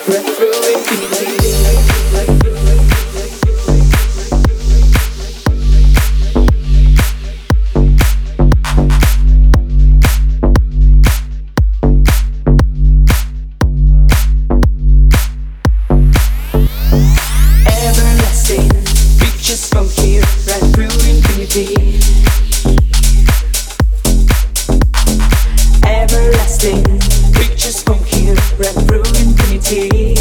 Breath through infinity. Everlasting reaches from here right through infinity. Everlasting reaches from here right through infinity.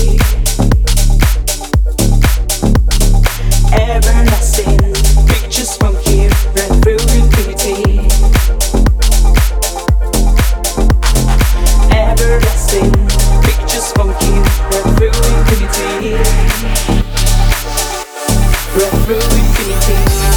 Everlasting reaches from here right through infinity. Everlasting reaches from here right through infinity. Right through infinity.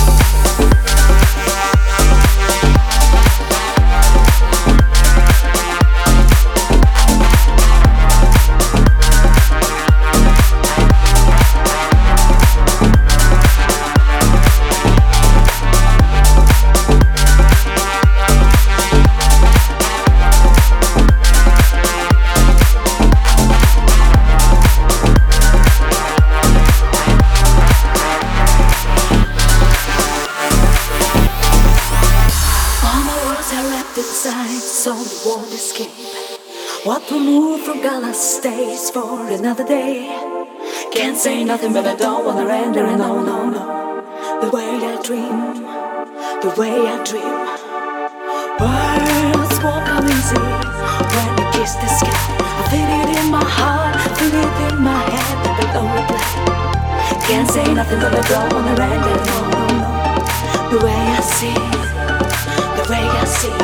So we won't escape. What we move from Gala stays for another day. Can't say nothing, but I don't wanna render. No, no, no. The way I dream, the way I dream. Words won't come easy when we kiss the sky. I feel it in my heart, feel it in my head, below the black. Can't say nothing, but I don't wanna render. No, no, no. The way I see, the way I see.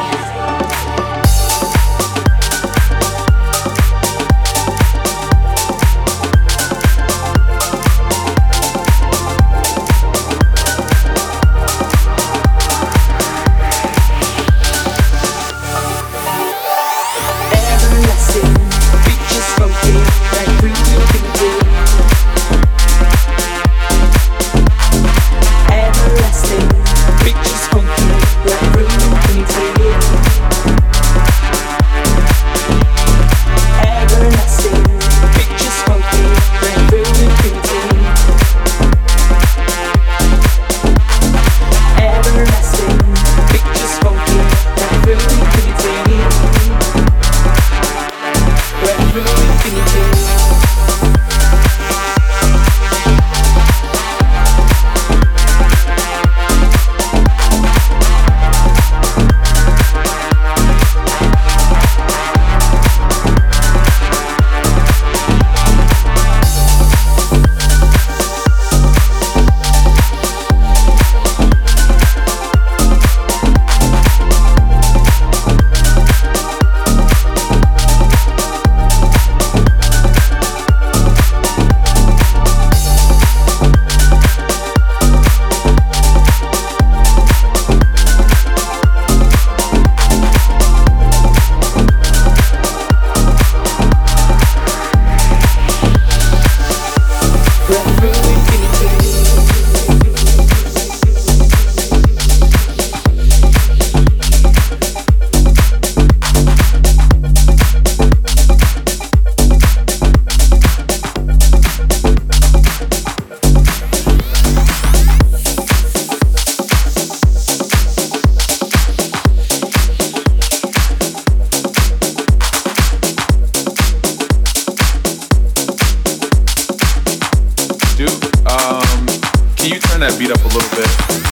Can you turn that beat up a little bit?